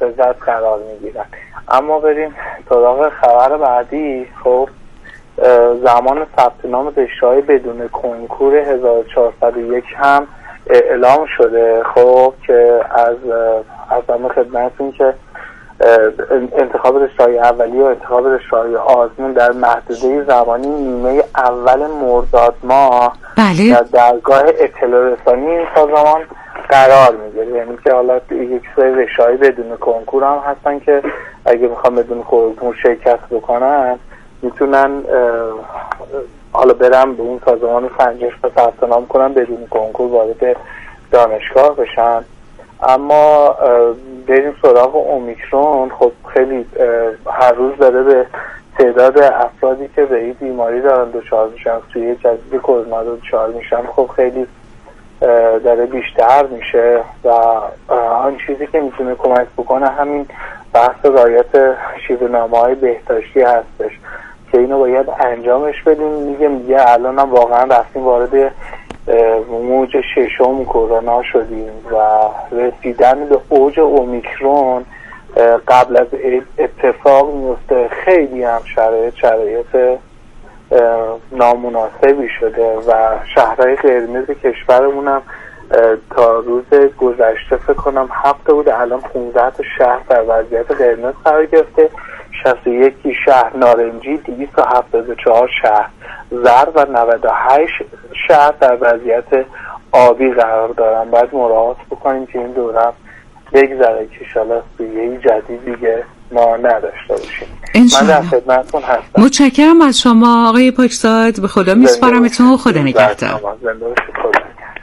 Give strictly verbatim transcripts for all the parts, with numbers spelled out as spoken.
محافظت قرار میگیرن. اما بریم سراغ خبر بعدی. خب زمان ثبت نام رشته‌های بدون کنکور هزار و چهارصد و یک هم اعلام شده. خب که از از همه خدمتتون که انتخاب رشته‌های اولیه و انتخاب رشته‌های آزمون در محدوده زمانی نیمه اول مرداد ماه بله. در درگاه اطلاع رسانی این سازمان قرار میگیره. یعنی که حالا یک سری رشته‌های بدون کنکور هم هستن که اگه میخوان بدون کنکور شرکت بکنن میتونن حالا برن به اون سازمان سنجش و ثبت نام کنن بدون کنکور وارد دانشگاه بشن. اما بریم سراغ اومیکرون. خب خیلی هر روز داره به تعداد افرادی که به این بیماری دارن دچار میشن، توی جدید کرونا دچار میشن، خب خیلی داره بیشتر میشه و آن چیزی که میتونه کمک بکنه همین بحث رعایت شیوه‌نامه‌های بهداشتی هستش که اینو باید انجامش بدیم. میگه میگه الان هم واقعا رفتیم وارد موج ششم کرونا شدیم و رسیدن به اوج اومیکرون قبل از اتفاق میفته. خیلی هم شرایط شرایط نامناسبی شده و شهرهای قرمز کشورمون هم تا روز گذشته فکر کنم هفته بوده، الان پانزده تا شهر در وضعیت قرمز قرار گرفته، شصت و یک شهر نارنجی، دویست و هفتاد و چهار شهر زرد و نود و هشت شهر در وضعیت آبی قرار دارن. باید مراعات بکنیم که این دوره بگذره که انشالله سویه جدید دیگه ما نداشته باشیم. من در خدمتتون هستم. متشکرم از شما آقای پاکزاد. به خدا میسپارمتون و خدا نگهدار. زنده باشید. خدا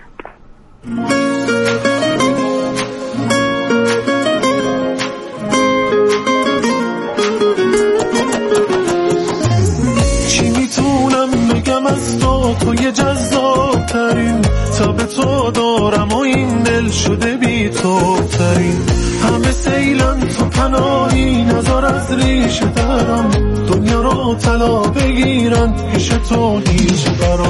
چی میتونم بگم از تو، توی جذاب ترین تا به تو دارم و این دل شده بی تو ترین. همه سیلن تو پناهی، نظر از ریشه درم دنیا رو طلا بگیرن، پیش تو هیچ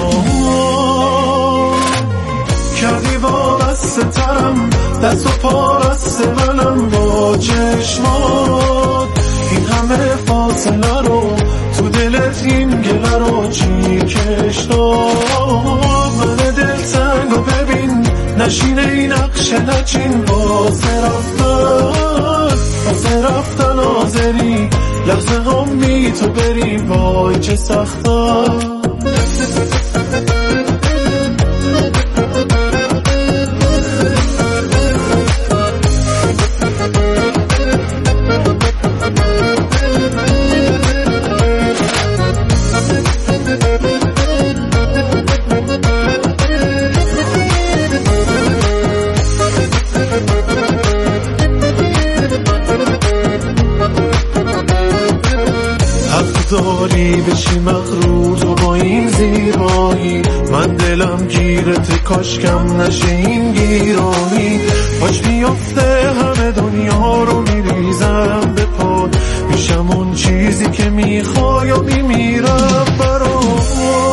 برام کردی وابسته ترم، دست و پارست منم با چشمات. این همه فاصله رو تو دلت این گله رو چی کشتاد؟ من دل تنگو ببین نشینه این نقشه نچین، واسه رفتن واسه رفتن آزری لحظه هم می تو بری، وای چه سختم. داری بشی مغرور تو با این زیبایی، من دلم گیرت کاشکم نشه این گیرانی. باش میافته همه دنیا رو میریزم به پای، میشم اون چیزی که میخوای و میمیرم برات.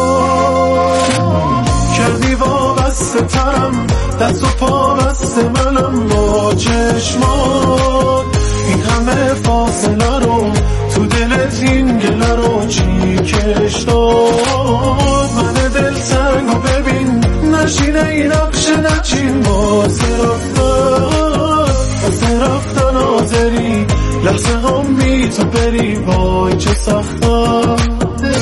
کردی وابسته ترم، دست و پا بسته منم با چشمات. این همه فاصله رو تو دلت این گله رو چی کشتاد؟ من دل تنگو ببین نشینه این نقشه نچین، واسه رفتن واسه رفتن آزری لحظه هم بی تو بری، وای چه سختم.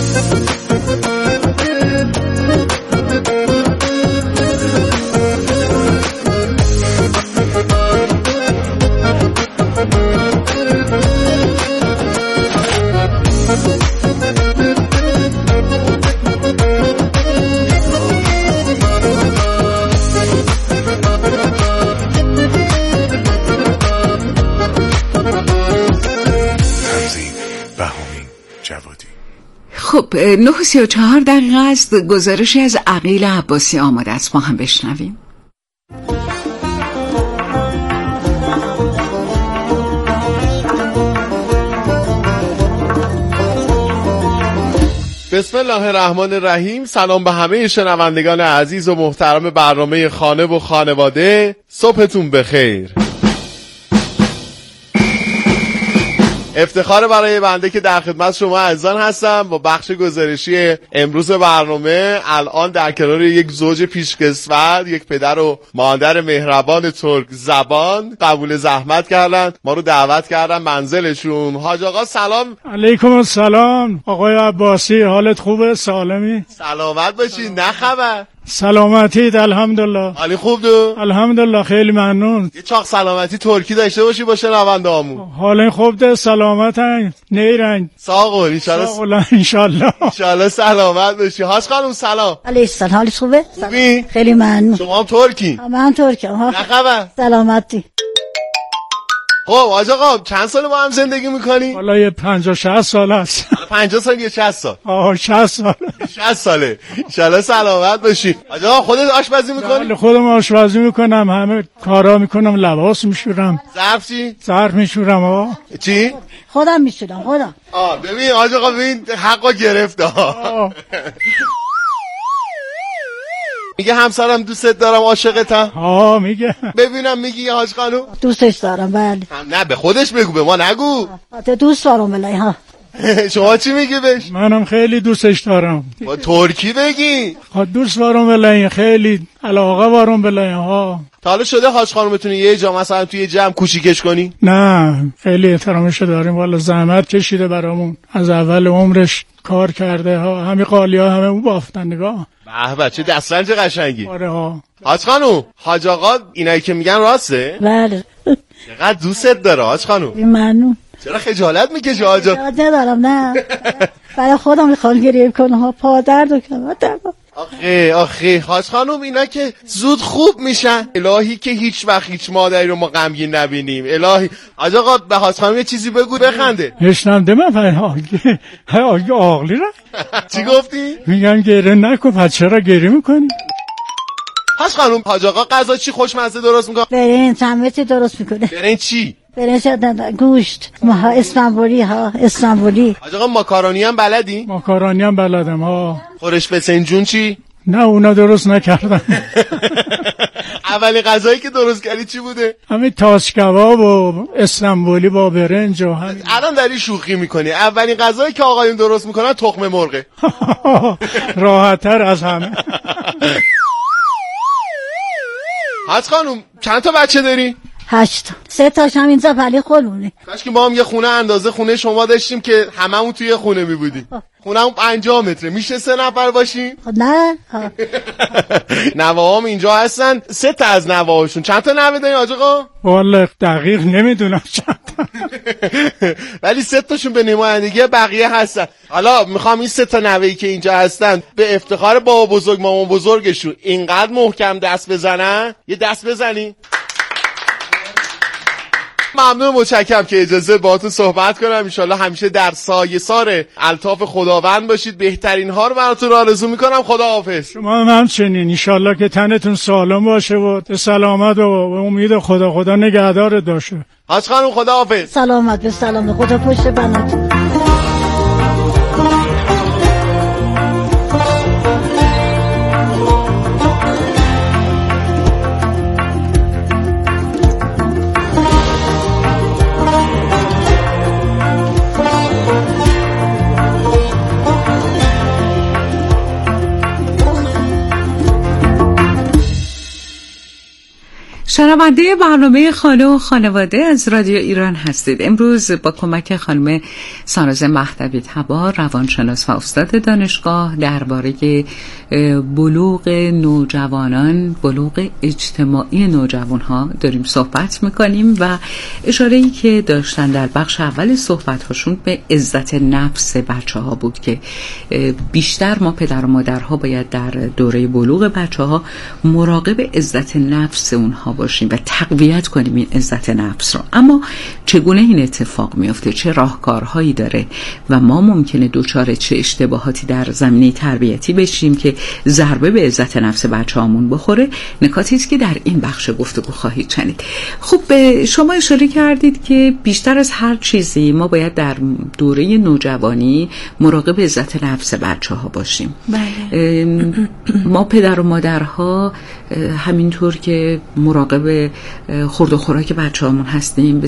خب نه و سی و چهار دقیقه است. گزارشی از عقیل عباسی آماده است، ما هم بشنویم. بسم الله الرحمن الرحیم. سلام به همه شنوندگان عزیز و محترم برنامه خانه و خانواده. صبحتون بخیر. افتخار برای بنده که در خدمت شما عزیزان هستم با بخش گزارشی امروز برنامه. الان در کنار یک زوج پیشکسوت، یک پدر و مادر مهربان ترک زبان قبول زحمت کردن، ما رو دعوت کردن منزلشون. حاج آقا سلام. علیکم السلام آقای عباسی، حالت خوبه؟ سالمی؟ سلامت باشی. نه خبر؟ سلامتید الحمدلله. حالی خوب دو؟ الحمدلله خیلی ممنون. یه چاق سلامتی ترکی داشته باشی باشه نوندامون. حالا خوب ده، سلامتن، نیرنگ ساقل انشالله. ساقل انشالله انشالله سلامت باشی. حاج خانم سلام. علیه السلام، حالت خوبه؟ خوبی؟ خیلی ممنون. شما هم ترکی؟ من ترکم ها. نه خبر؟ سلامتی. خب حاج آقا چند سال با هم زندگی میکنی؟ والا یه پنجاه شصت سال هست. پنجاه سال یا شصت سال؟ آه شصت سال. شصت ساله. انشالله سلامت باشی. حاج آقا خودت آشپزی میکنی؟ خودم آشپزی میکنم، همه کارا میکنم، لباس میشورم. ظرف چی؟ ظرف میشورم. آه چی؟ خودم میشورم خودم. آه ببین حاج آقا ببین حقا گرفت. آه میگه همسرم دوستت دارم عاشقتم. ها میگه. ببینم میگی حاج خانم؟ دوستش دارم بله. نه به خودش بگو، به ما نگو. آه دوست دارم بله ها. شما چی میگی بهش؟ منم خیلی دوستش دارم. با ترکی بگی. خب دوست دارم بله، خیلی علاقه دارم بله ها. تا حالا شده حاج خانم بتونی یه جا مثلا توی یه جمع کوچیکش کنی؟ نه خیلی احترامش داریم، والا زحمت کشیده برامون، از اول عمرش کار کرده ها، همین قالیا همه اون بافتن. نگاه به بچه دسترنج قشنگی. آره ها. حاج خانم حاج آقا اینایی که میگن راسته؟ بله. چقدر دوستت داره حاج خانم. ممنون. چرا خجالت میکشی حاج آقا؟ خجالت ندارم نه. برای خودم میخوام گریه کنم ها، پا درد و کمر درد. آخه آخه حاج خانم اینا که زود خوب میشن. الهی که هیچ وقت هیچ مادری رو ما غمگین نبینیم. الهی. حاج آقا به حاج خانم یه چیزی بگو بخنده. هشنم دمه فهم های آقلی را. چی گفتی؟ میگن گریه نکن، پس چرا گریه میکنی؟ حاج خانم حاج آقا غذا چی خوشمزه درست میکنه؟ برنج سمتی درست میکنه. برنج چی؟ برنج گوشت ما اسفنبولی ها. اسفنبولی. حاج آقا ماکارونی هم بلدی؟ ماکارونی هم بلدم ها. خورش فسنجون چی؟ نه اونا درست نکردم. اولی غذایی که درست کردی چی بوده؟ همین تاس کباب و اسفنبولی با برنج و همین. الان داری شوخی میکنی. اولین غذایی که آقایون درست میکنن تخم مرغه. راحت‌تر از همه. حاج خانم چند تا بچه داری؟ هشت. سه تاش هم اینجا ولی خودمونه. کاش که ما هم یه خونه اندازه خونه شما داشتیم که هممون توی یه خونه می بودیم. خونه‌مون پنجاه متره، میشه سه نفر باشیم؟ نه. نوه‌هام اینجا هستن. سه تا از نوه‌هاشون چند تا نوه دارین حاج آقا؟ والله دقیق نمیدونم چند تا. ولی سه تاشون به نمایندگی بقیه هستن. حالا میخوام این سه تا نوه‌ای که اینجا هستن به افتخار بابا بزرگ مامان بزرگشون اینقدر محکم دست بزنن. یه دست بزنی. ممنون، متشکرم که اجازه باهاتون صحبت کنم. ان شاءالله همیشه در سایه سار الطاف خداوند باشید. بهترین ها رو براتون آرزو میکنم. خداحافظ. شما هم همچنین. ان شاءالله که تنتون سالم باشه و سلامت و امید خدا خدا نگهدارت باشه. حاج خانم خداحافظ. سلامت به سلامت. خدا پشت بنات. شنونده برنامه خانه و خانواده از رادیو ایران هستید. امروز با کمک خانم ساناز مهدوی تبار، روانشناس و استاد دانشگاه، درباره بلوغ نوجوانان، بلوغ اجتماعی نوجوانها داریم صحبت میکنیم و اشاره‌ای که داشتن در بخش اول صحبت‌هاشون به عزت نفس بچه‌ها بود که بیشتر ما پدر و مادرها باید در دوره بلوغ بچه‌ها مراقب عزت نفس اونها باشیم و تقویت کنیم این عزت نفس رو. اما چگونه این اتفاق میفته؟ چه راهکارهایی داره و ما ممکنه دچار چه اشتباهاتی در زمینه تربیتی بشیم که ضربه به عزت نفس بچه‌هامون بخوره؟ نکاتی است که در این بخش گفتگو خواهید شنید. خب به شما اشاره کردید که بیشتر از هر چیزی ما باید در دوره نوجوانی مراقب عزت نفس بچه‌ها باشیم. بله. ما پدر و مادرها همینطور که مراقب خورد و خوراک بچه‌هامون هستیم، به سلامتی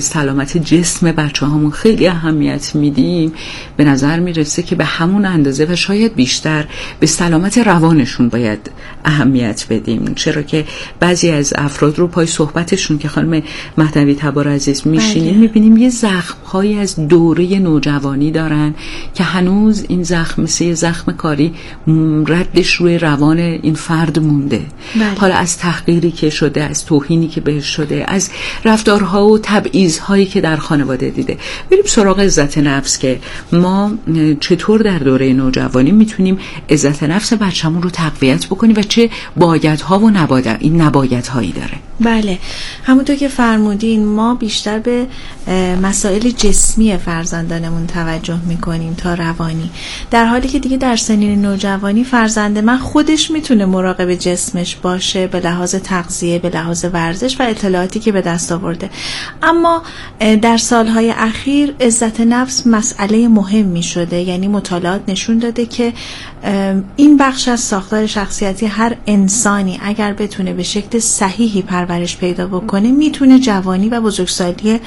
سلامت جسم بچه هامون خیلی اهمیت میدیم، به نظر میرسه که به همون اندازه و شاید بیشتر به سلامت روانشون باید اهمیت بدیم. چرا که بعضی از افراد رو پای صحبتشون که خانم مهدوی تبار عزیز میشینیم میبینیم یه زخم‌هایی از دوره نوجوانی دارن که هنوز این زخم مثل زخم کاری ردش روی روان این فرد مونده. بله. حالا از تحقیری که شده، از توهینی که بهش شده، از رفتارها و تبعیض‌هایی که در خانواده دیده. بریم سراغ عزت نفس که ما چطور در دوره نوجوانی میتونیم عزت نفس بچه‌مون رو تقویت بکنیم و چه بایدها و نباید این نبایدهایی داره. بله، همونطور که فرمودین ما بیشتر به مسائل جسمی فرزندانمون توجه میکنیم تا روانی، در حالی که دیگه در سنین نوجوانی فرزند من خودش میتونه مراقب جسمش باشه به لحاظ تغذیه، به لحاظ ورزش و اطلاعاتی که به دست آورده. اما در سالهای اخیر عزت نفس مسئله مهمی شده، یعنی مطالعات نشون داده که این بخش از ساختار شخصیتی هر انسانی اگر بتونه به شکل صحیحی پرورش پیدا بکنه میتونه جوانی و بزرگسالی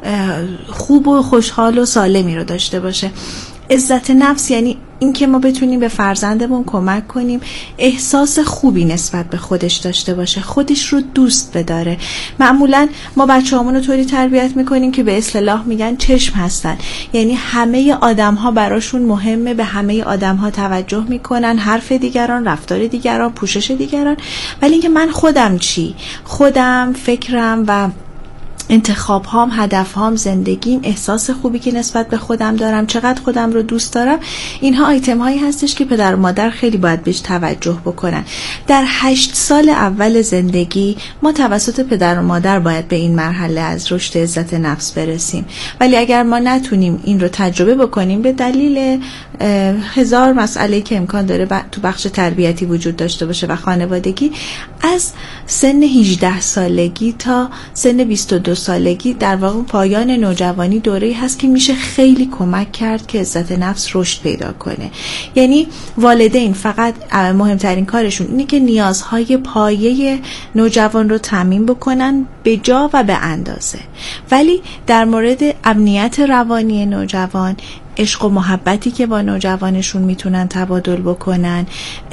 خوب و خوشحال و سالمی رو داشته باشه. عزت نفس یعنی این که ما بتونیم به فرزندمون کمک کنیم احساس خوبی نسبت به خودش داشته باشه، خودش رو دوست بداره. معمولا ما بچه‌هامون رو طوری تربیت میکنیم که به اصطلاح میگن چشم هستن، یعنی همه آدم‌ها براشون مهمه، به همه آدم‌ها توجه میکنن، حرف دیگران، رفتار دیگران، پوشش دیگران، ولی اینکه من خودم چی، خودم، فکرم و انتخاب هام، هدف هام، زندگیم، احساس خوبی که نسبت به خودم دارم، چقدر خودم رو دوست دارم، اینها آیتم هایی هستش که پدر و مادر خیلی باید بهش توجه بکنن. در هشت سال اول زندگی ما توسط پدر و مادر باید به این مرحله از رشد عزت نفس برسیم، ولی اگر ما نتونیم این رو تجربه بکنیم به دلیل هزار مسئله که امکان داره تو بخش تربیتی وجود داشته باشه و خانوادگی، از سن هجده سالگی تا سن بیست و دو سالگی در واقع پایان نوجوانی دوره‌ای هست که میشه خیلی کمک کرد که عزت نفس رشد پیدا کنه. یعنی والدین فقط مهمترین کارشون اینه که نیازهای پایه نوجوان رو تامین بکنن به جا و به اندازه، ولی در مورد امنیت روانی نوجوان، عشق و محبتی که با نوجوانشون میتونن تبادل بکنن،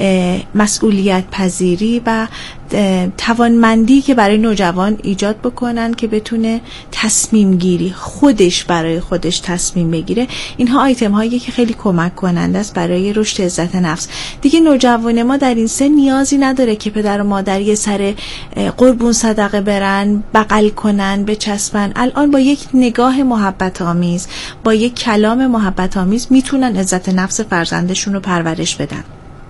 مسئولیت پذیری و توانمندی که برای نوجوان ایجاد بکنن که بتونه تصمیم گیری، خودش برای خودش تصمیم بگیره، اینها آیتم هایی که خیلی کمک کننده است برای رشد عزت نفس. دیگه نوجوان ما در این سن نیازی نداره که پدر و مادر یه سر قربون صدقه برن، بغل کنن، بچسبن. الان با یک نگاه محبت آمیز، با یک کلام محبت آمیز میتونن عزت نفس فرزندشون رو پرورش بدن.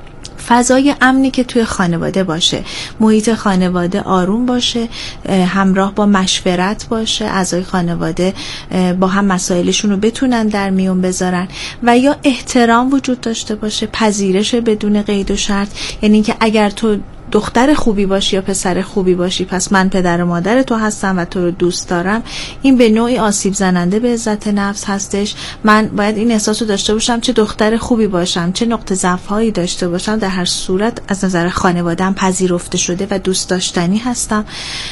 فضای امنی که توی خانواده باشه، محیط خانواده آروم باشه، همراه با مشورت باشه، اعضای خانواده با هم مسائلشون رو بتونن در میون بذارن و یا احترام وجود داشته باشه، پذیرش بدون قید و شرط، یعنی که اگر تو دختر خوبی باشی یا پسر خوبی باشی پس من پدر و مادر تو هستم و تو رو دوست دارم، این به نوعی آسیب زننده به عزت نفس هستش. من باید این احساس رو داشته باشم چه دختر خوبی باشم، چه نقطه ضعف هایی داشته باشم، در هر صورت از نظر خانواده‌ام پذیرفته شده و دوست داشتنی هستم.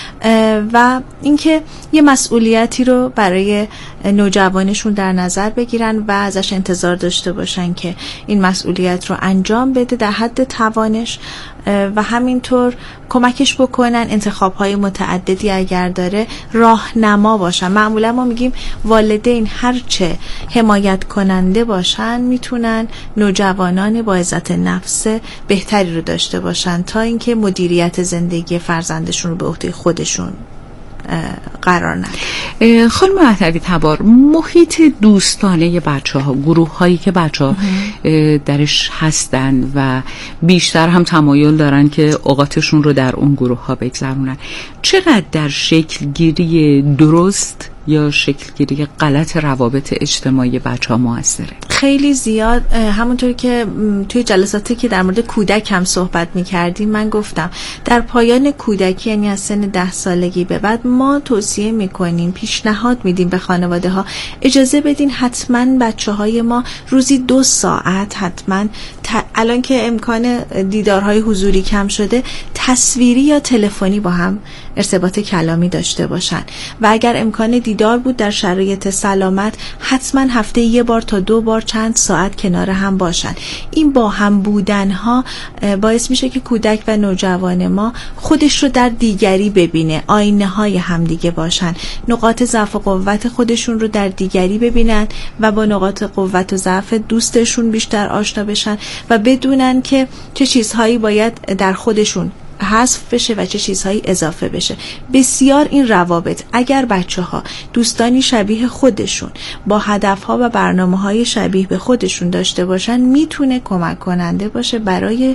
و اینکه یه مسئولیتی رو برای نوجوانشون در نظر بگیرن و ازش انتظار داشته باشن که این مسئولیت رو انجام بده در حد توانش و همینطور کمکش بکنن انتخاب‌های متعددی اگر داره راهنما باشن. معمولا ما میگیم والدین هرچه حمایت کننده باشن میتونن نوجوانان با عزت نفس بهتری رو داشته باشن تا اینکه مدیریت زندگی فرزندشون رو به عهده خودشون قرار نداره. خانم مهدوی تبار، محیط دوستانه بچه ها، گروه هایی که بچه ها درش هستن و بیشتر هم تمایل دارن که اوقاتشون رو در اون گروه ها بگذرونن، چقدر در شکل گیری درست یا شکلگیری غلط روابط اجتماعی بچه ها موثره؟ خیلی زیاد. همونطوری که توی جلساتی که در مورد کودک هم صحبت می‌کردیم من گفتم در پایان کودکی، یعنی از سن ده سالگی به بعد، ما توصیه می‌کنیم، پیشنهاد میدیم به خانواده ها اجازه بدین حتما بچه‌های ما روزی دو ساعت حتما ت... الان که امکان دیدارهای حضوری کم شده، تصویری یا تلفنی با هم ارتباط کلامی داشته باشن و اگر امکان دیدار بود در شرایط سلامت حتما هفته یه بار تا دو بار چند ساعت کنار هم باشن. این با هم بودن ها باعث میشه که کودک و نوجوان ما خودش رو در دیگری ببینه، آینه های همدیگه باشن، نقاط ضعف و قوت خودشون رو در دیگری ببینن و با نقاط قوت و ضعف دوستشون بیشتر آشنا بشن و بدونن که چه چیزهایی باید در خودشون حذف بشه و چه چیزهایی اضافه بشه. بسیار این روابط اگر بچه ها دوستانی شبیه خودشون با هدف ها و برنامه های شبیه به خودشون داشته باشن میتونه کمک کننده باشه برای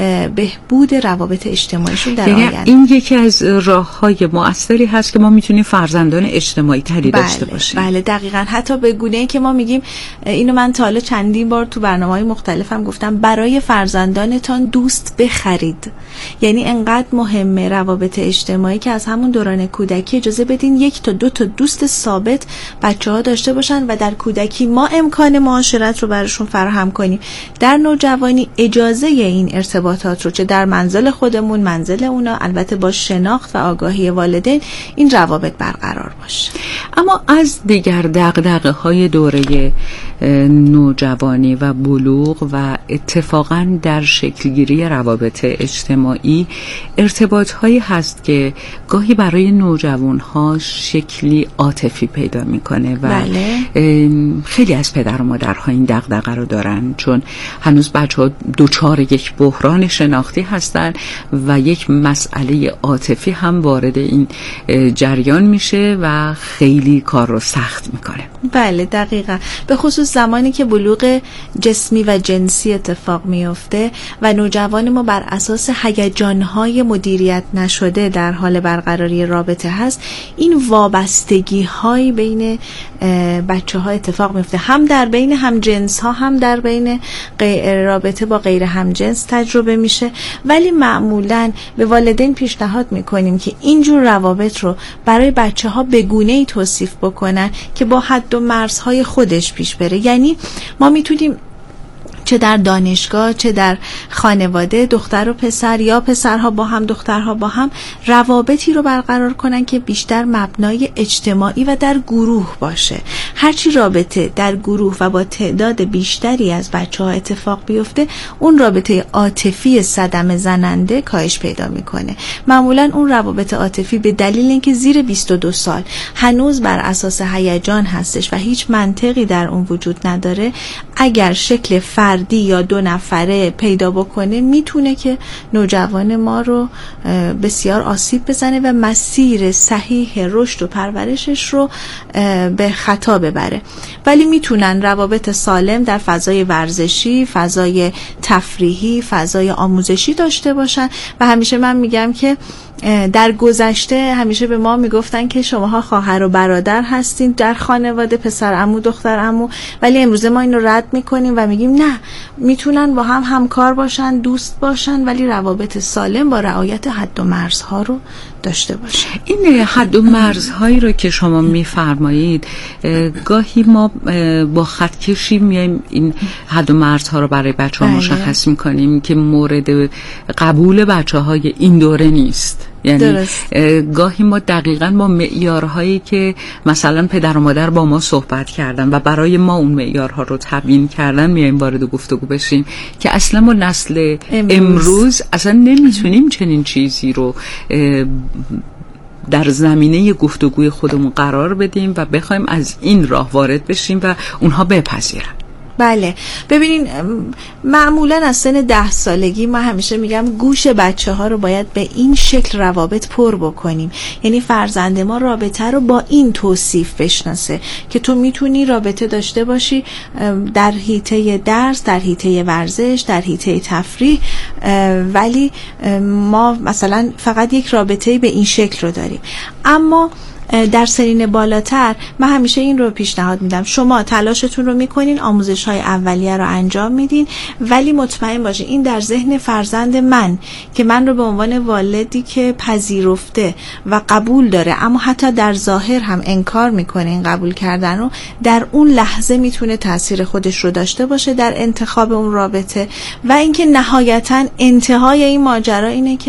بهبود روابط اجتماعیشون در آینده. این یکی از راه های مؤثری هست که ما میتونیم فرزندان اجتماعی تری بله، داشته باشیم. بله دقیقاً. حتی به گونه ای که ما میگیم، اینو من تا حالا چندین بار تو برنامه‌های مختلفم گفتم، برای فرزندانتان دوست بخرید. یعنی انقدر مهمه روابط اجتماعی که از همون دوران کودکی اجازه بدین یک تا دو تا دوست ثابت بچه‌ها داشته باشن و در کودکی ما امکان معاشرت رو براشون فراهم کنیم. در نوجوانی اجازه این ارتباطات رو چه در منزل خودمون، منزل اونا، البته با شناخت و آگاهی والدین، این روابط برقرار باشه. اما از دیگر دغدغه‌های دوره نوجوانی و بلوغ و اتفاقا در شکلگیری روابط اجتماعی ارتباط‌هایی هست که گاهی برای نوجوان‌ها شکلی عاطفی پیدا می‌کنه و بله. خیلی از پدر و مادرها این دغدغه رو دارن، چون هنوز بچه‌ها دوچار یک بحران شناختی هستن و یک مسئله عاطفی هم وارد این جریان میشه و خیلی کار رو سخت می‌کنه. بله دقیقاً. به خصوص زمانی که بلوغ جسمی و جنسی اتفاق میفته و نوجوان ما بر اساس هیجان‌های مدیریت نشده در حال برقراری رابطه هست، این وابستگی‌های بین بچه‌ها اتفاق میفته، هم در بین همجنس‌ها هم در بین رابطه با غیر همجنس تجربه میشه. ولی معمولاً به والدین پیشنهاد میکنیم که اینجور روابط رو برای بچه‌ها به گونه‌ای توصیف بکنن که با حد و مرزهای خودش پیش بره. یعنی ما میتونیم چه در دانشگاه چه در خانواده دختر و پسر یا پسرها با هم دخترها با هم روابطی رو برقرار کنن که بیشتر مبنای اجتماعی و در گروه باشه. هرچی رابطه در گروه و با تعداد بیشتری از بچه ها اتفاق بیفته، اون رابطه عاطفی صدمه زننده کاهش پیدا میکنه. معمولا اون روابط عاطفی به دلیل اینکه زیر بیست و دو سال هنوز بر اساس هیجان هستش و هیچ منطقی در اون وجود نداره، اگر شکل فردی یا دو نفره پیدا بکنه میتونه که نوجوان ما رو بسیار آسیب بزنه و مسیر صحیح رشد و پرورشش رو به خطا ببره. ولی میتونن روابط سالم در فضای ورزشی، فضای تفریحی، فضای آموزشی داشته باشن. و همیشه من میگم که در گذشته همیشه به ما میگفتن که شماها خواهر و برادر هستین در خانواده، پسر عمو دختر عمو، ولی امروزه ما این رو رد میکنیم و میگیم نه، میتونن با هم همکار باشن، دوست باشن، ولی روابط سالم با رعایت حد و مرزها رو داشته باشن. این حد و مرزهایی رو که شما میفرمایید، گاهی ما با خطکشی میایم این حد و مرزها رو برای بچه‌ها مشخص میکنیم که مورد قبول بچه‌های این دوره نیست. یعنی درست. گاهی ما دقیقاً با معیارهایی که مثلا پدر و مادر با ما صحبت کردن و برای ما اون معیارها رو تبیین کردن میایم وارد گفتگو بشیم که اصلا ما نسل امروز, امروز اصلا نمیتونیم چنین چیزی رو در زمینه گفتگوی خودمون قرار بدیم و بخوایم از این راه وارد بشیم و اونها بپذیرن. بله ببینین، معمولا از سن ده سالگی ما همیشه میگم گوش بچه ها رو باید به این شکل روابط پر بکنیم. یعنی فرزند ما رابطه رو با این توصیف بشناسه که تو میتونی رابطه داشته باشی در حیطه درس، در حیطه ورزش، در حیطه تفریح، ولی ما مثلا فقط یک رابطه به این شکل رو داریم. اما در سنین بالاتر من همیشه این رو پیشنهاد میدم، شما تلاشتون رو میکنین، آموزش های اولیه رو انجام میدین، ولی مطمئن باشین این در ذهن فرزند من که من رو به عنوان والدی که پذیرفته و قبول داره اما حتی در ظاهر هم انکار میکنه این قبول کردن رو، در اون لحظه میتونه تاثیر خودش رو داشته باشه در انتخاب اون رابطه. و اینکه نهایتا انتهای این ماجرا اینه که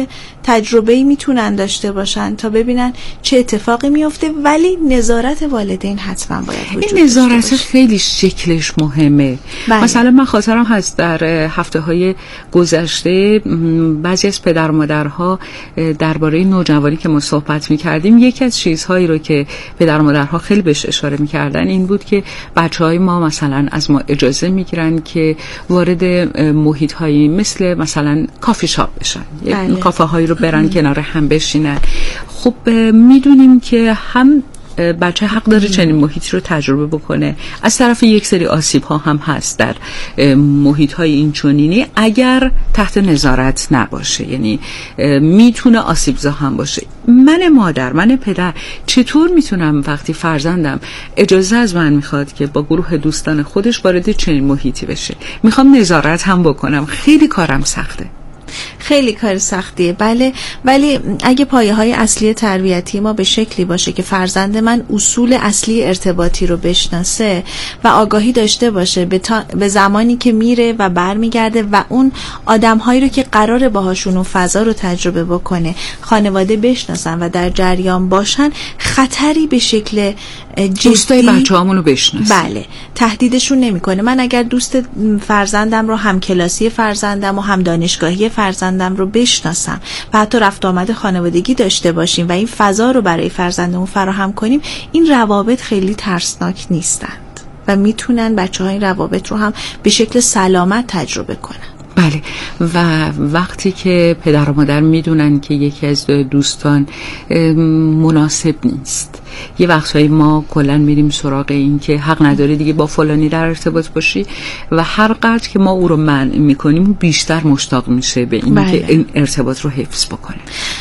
تجربه‌ای میتونن داشته باشن تا ببینن چه اتفاقی میفته، ولی نظارت والدین حتما باید وجود این نظارت خیلی شکلش مهمه. بله. مثلا من خاطرم هست در هفته های گذشته بعضی از پدر و مادرها درباره نوجوانی که ما صحبت می‌کردیم، یکی از چیزهایی رو که پدر و مادرها خیلی بهش اشاره می‌کردن این بود که بچه‌های ما مثلا از ما اجازه می‌گیرن که وارد محیط‌هایی مثل مثلا کافی شاپ بشن، بله. کافه هایی رو برن کنار هم بشینن. خب میدونیم که هم بچه حق داره چنین محیطی رو تجربه بکنه، از طرف یک سری آسیب ها هم هست در محیط های این چنینی اگر تحت نظارت نباشه، یعنی میتونه آسیبزا هم باشه. من مادر، من پدر چطور میتونم وقتی فرزندم اجازه از من میخواد که با گروه دوستان خودش وارد چنین محیطی بشه، میخوام نظارت هم بکنم، خیلی کارم سخته. خیلی کار سختیه، بله، ولی اگه پایه های اصلی تربیتی ما به شکلی باشه که فرزند من اصول اصلی ارتباطی رو بشناسه و آگاهی داشته باشه به, تا... به زمانی که میره و برمیگرده و اون آدم‌هایی رو که قراره باهاشون اون فضا رو تجربه بکنه خانواده بشناسن و در جریان باشن، خطری به شکل جدی دوستای بچه‌هامون رو بشناسن، بله، تهدیدشون نمیکنه. من اگر دوست فرزندم رو هم کلاسی فرزندم و هم دانشگاهی فرزندم رو بشناسم و حتی رفت آمد خانوادگی داشته باشیم و این فضا رو برای فرزندمون فراهم کنیم، این روابط خیلی ترسناک نیستند و میتونن بچه‌ها این روابط رو هم به شکل سلامت تجربه کنن. بله، و وقتی که پدر و مادر میدونن که یکی از دوستان مناسب نیست، یه وقتایی ما کلن میریم سراغ این که حق نداره دیگه با فلانی در ارتباط باشی و هر قدر که ما او رو منع میکنیم او بیشتر مشتاق میشه به این بله. که این ارتباط رو حفظ بکنه.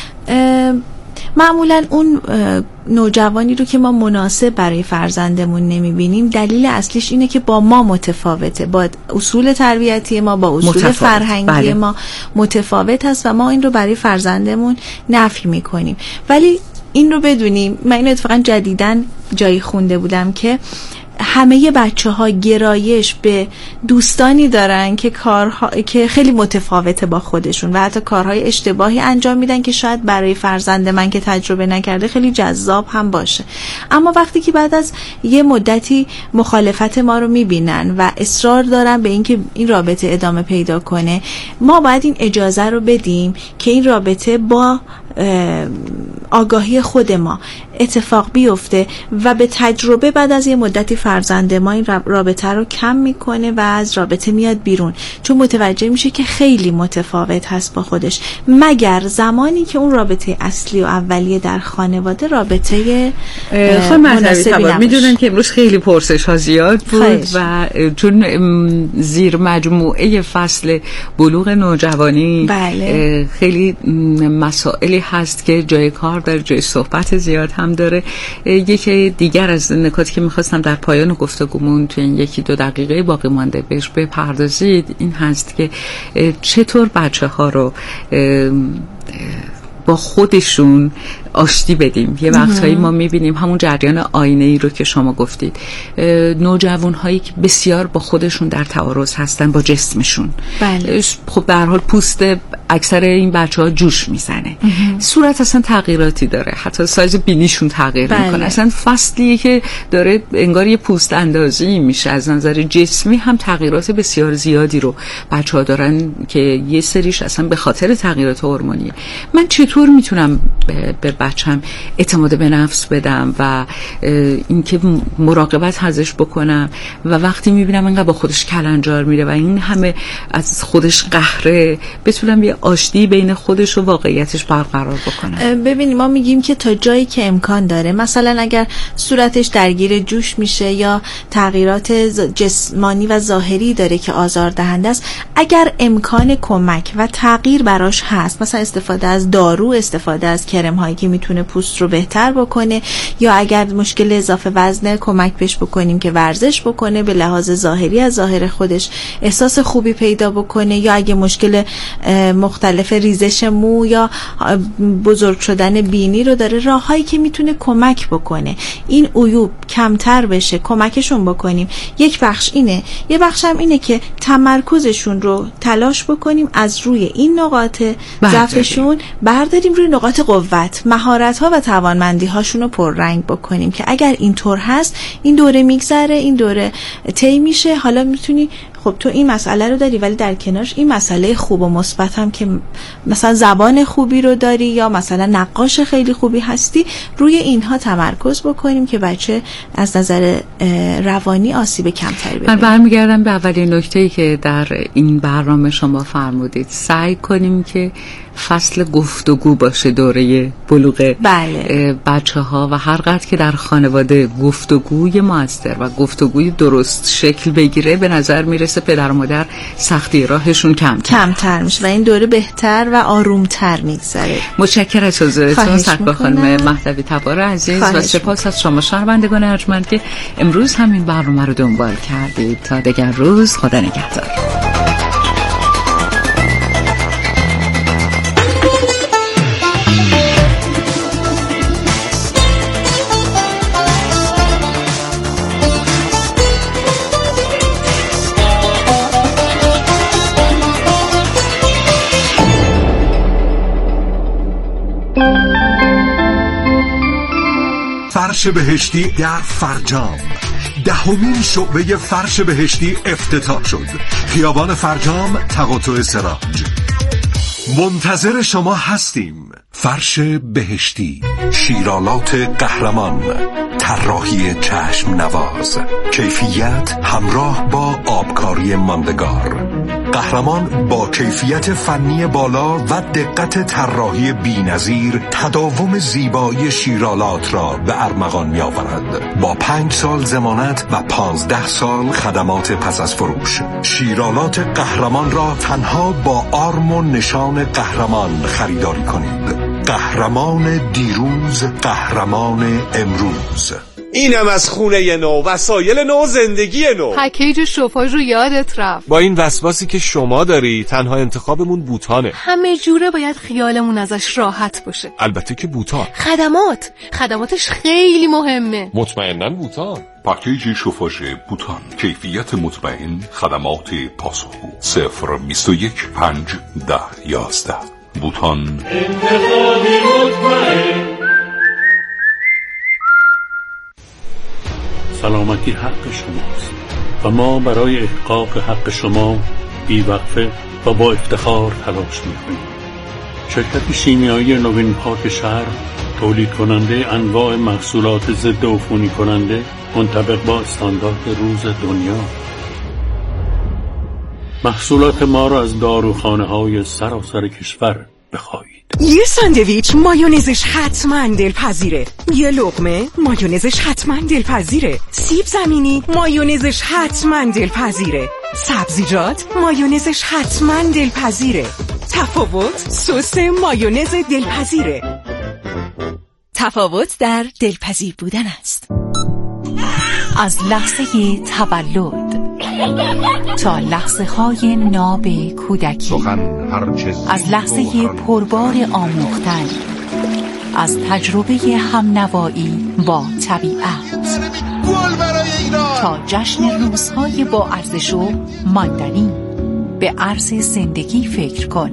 معمولا اون نوجوانی رو که ما مناسب برای فرزندمون نمیبینیم، دلیل اصلیش اینه که با ما متفاوته، با اصول تربیتی ما، با اصول متفاوت. فرهنگی بله. ما متفاوت هست و ما این رو برای فرزندمون نفی میکنیم. ولی این رو بدونیم، من این اتفاقا جدیداً جایی خونده بودم که همه بچه ها گرایش به دوستانی دارن که کارها که خیلی متفاوته با خودشون و حتی کارهای اشتباهی انجام میدن که شاید برای فرزند من که تجربه نکرده خیلی جذاب هم باشه. اما وقتی که بعد از یه مدتی مخالفت ما رو میبینن و اصرار دارن به اینکه این رابطه ادامه پیدا کنه، ما باید این اجازه رو بدیم که این رابطه با آگاهی خود ما اتفاق بیفته و به تجربه بعد از یه مدتی فرزند ما این رابطه رو کم میکنه و از رابطه میاد بیرون، چون متوجه میشه که خیلی متفاوت هست با خودش، مگر زمانی که اون رابطه اصلی و اولیه در خانواده رابطه مناسبی نباشه. میدونن که امروز خیلی پرسش ها زیاد بود خیش. و چون زیر مجموعه فصل بلوغ نوجوانی بله. خیلی مسائلی هست که جای کار داره، جای صحبت زیاد هم داره. یکی دیگر از نکاتی که میخواستم در پایان گفتگومون تو این یکی دو دقیقه باقی مانده بهش بپردازید این هست که چطور بچه ها رو با خودشون آشتی بدیم. یه وقتایی ما میبینیم همون جریان آینه ای رو که شما گفتید، نوجوان هایی که بسیار با خودشون در تعارض هستن با جسمشون. بله. خب به هر حال پوست اکثر این بچه ها جوش میزنه، صورت اصلا تغییراتی داره، حتی سایز بینیشون تغییر بله. میکنه، اصلا فصلیه که داره انگار یه پوست اندازی میشه. از نظر جسمی هم تغییرات بسیار زیادی رو بچه ها دارن که یه سریش اصلا به خاطر تغییرات هورمونیه. من چطور میتونم به بچم اعتماد به نفس بدم و اینکه مراقبت ازش بکنم و وقتی میبینم انقدر با خودش کلنجار میره و این همه از خودش قهره، بتونم یه آشتی بین خودش و واقعیتش برقرار بکنم. ببینیم ما میگیم که تا جایی که امکان داره، مثلا اگر صورتش درگیر جوش میشه یا تغییرات جسمانی و ظاهری داره که آزاردهنده است، اگر امکان کمک و تغییر براش هست، مثلا استفاده از دارو، استفاده از کرم هایی که میتونه پوست رو بهتر بکنه، یا اگر مشکل اضافه وزنه کمک بهش بکنیم که ورزش بکنه، به لحاظ ظاهری از ظاهر خودش احساس خوبی پیدا بکنه، یا اگه مشکل مختلف ریزش مو یا بزرگ شدن بینی رو داره، راههایی که میتونه کمک بکنه این عیوب کمتر بشه کمکشون بکنیم. یک بخش اینه، یه بخش هم اینه که تمرکزشون رو تلاش بکنیم از روی این نقاط ضعفشون برداریم روی نقاط قوت، مهارت‌ها و توانمندی‌هاشون رو پررنگ بکنیم که اگر اینطور هست این دوره میگذره، این دوره طی میشه. حالا میتونی خب تو این مسئله رو داری ولی در کنارش این مسئله خوب و مثبت هم که مثلا زبان خوبی رو داری یا مثلا نقاش خیلی خوبی هستی، روی اینها تمرکز بکنیم که بچه از نظر روانی آسیب کمتری ببینه. من برمیگردم به اولین نکته‌ای که در این برنامه شما فرمودید، سعی کنیم که فصل گفتگو باشه دوره بلوغ بله. بچه ها و هر قدر که در خانواده گفتگوی موثر و گفتگوی درست شکل بگیره به نظر میرسه پدر و مادر سختی راهشون کمتر کمتر میشه و این دوره بهتر و آرومتر میگذره. متشکرم از حضورتون سرکار خانم مهدوی تبار عزیز و سپاس از شما شنوندگان ارجمند که امروز همین برنامه رو دنبال کردید. تا دیگر روز، خدا نگهدار. فرش بهشتی در فرجام، دهمین شعبه فرش بهشتی افتتاح شد. خیابان فرجام، تقاطع سراج. منتظر شما هستیم. فرش بهشتی، شیرالات قهرمان، طراحی چشم نواز، کیفیت همراه با آبکاری ماندگار. قهرمان با کیفیت فنی بالا و دقت طراحی بی‌نظیر تداوم زیبایی شیرالات را به ارمغان می‌آورد. با پنج سال ضمانت و پانزده سال خدمات پس از فروش. شیرالات قهرمان را تنها با آرم و نشان قهرمان خریداری کنید. قهرمان دیروز، قهرمان امروز. اینم از خونه نو، وسایل نو، زندگی نو. پکیج شوفاژ رو یادت رفت. با این وسواسی که شما داری تنها انتخابمون بوتانه. همه جوره باید خیالمون ازش راحت باشه. البته که بوتان. خدمات خدماتش خیلی مهمه. مطمئناً بوتان. پکیج شوفاژ بوتان، کیفیت مطمئن، خدمات پاسخگو. صفر بیست و یک پنج ده یازده. بوتان، انتخابی مطمئن. سلامتی حق شماست و ما برای احقاق حق شما بی‌وقفه و با افتخار تلاش می‌کنیم. شرکت شیمیایی نوین پاک شهر تولید کننده انواع محصولات ضد عفونی کننده منطبق با استاندارد روز دنیا. محصولات ما را از داروخانه‌های سراسر کشور بخواهید. یه ساندویچ مایونزش حتما دلپذیره. یه لقمه مایونزش حتما دلپذیره. سیب زمینی مایونزش حتما دلپذیره. سبزیجات مایونزش حتما دلپذیره. تفاوت سس مایونز دلپذیره. تفاوت در دلپذیر بودن است. از لحظه تولد تا لحظه های ناب کودکی، از لحظه پربار آموختن، از تجربه همنوایی با طبیعت تا جشن روزهای با ارزش و ماندنی، به عرض زندگی فکر کن.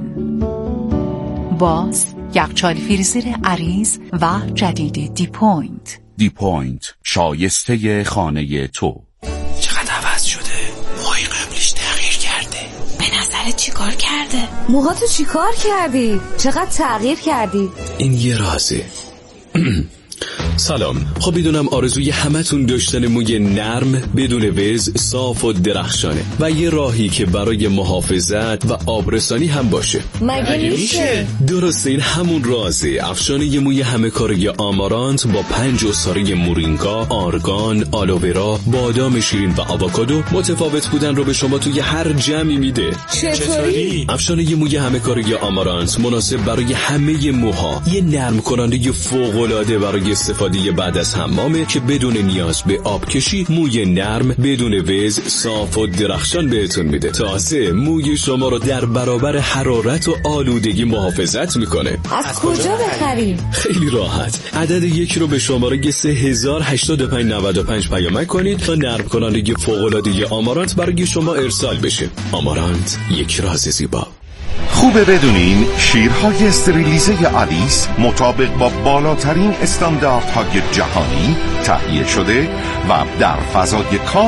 باز یخچال فریزر عریض و جدید دی پوینت. دی پوینت، شایسته خانه تو. چقدر عوض شده؟ موهای قبلش تغییر کرده. به نظرت چی کار کرده؟ موهاتو چی کار کردی؟ چقدر تغییر کردی؟ این یه رازه. سلام. خب میدونم آرزوی همتون داشتن موی نرم بدون وز، صاف و درخشانه و یه راهی که برای محافظت و آبرسانی هم باشه. مگه میشه؟ درسته، این همون رازه. افشانه موی همه کاری آمارانت با پنج اساره مورینگا، آرگان، آلوورا، بادام شیرین و آووکادو متفاوت بودن رو به شما توی هر جمعی میده. چطوری؟ افشانه موی همه کاری آمارانت مناسب برای همه موها، یه نرم کننده فوق‌العاده برای استفاده بعد از حمامه که بدون نیاز به آب کشی موی نرم بدون وز، صاف و درخشان بهتون میده. تازه موی شما رو در برابر حرارت و آلودگی محافظت میکنه. از کجا بخریم؟ خیلی راحت. عدد یک رو به شماره سه هزار هشتاد و پنج نود و پنج پیامک کنید تا نرم کننده فوق‌العاده آمارانت برای شما ارسال بشه. آمارانت، یک راز زیبا. خوبه بدونین شیرهای استریلیزه آلیس مطابق با بالاترین استانداردهای جهانی تهیه شده و در فضای کامل